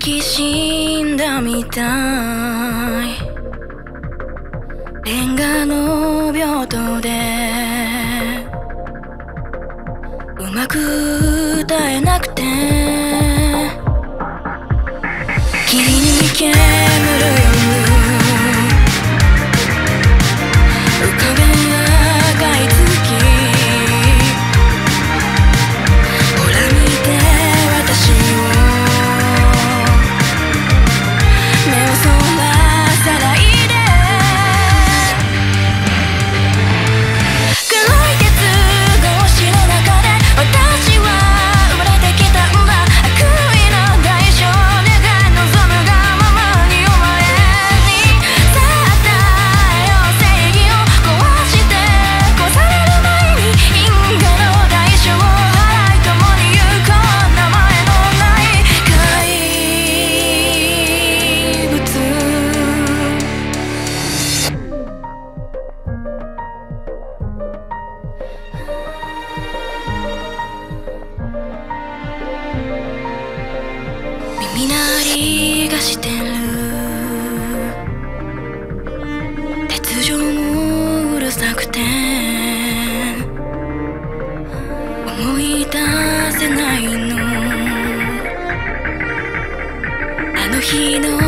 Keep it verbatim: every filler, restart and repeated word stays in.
き死んだみたい。レンガの病棟でうまく歌えなくて霧に煙る夜浮かべ赤い月ほら見て私を目をそらさないで黒い鉄格子の中で私は生まれてきたんだ。悪意の代償願い望むがままにお前に去ったよ正義を壊して壊される前に因果の代償を払い共に行こう。名前のない怪物耳鳴りがしてる鉄条もうるさくて思い出せないのあの日の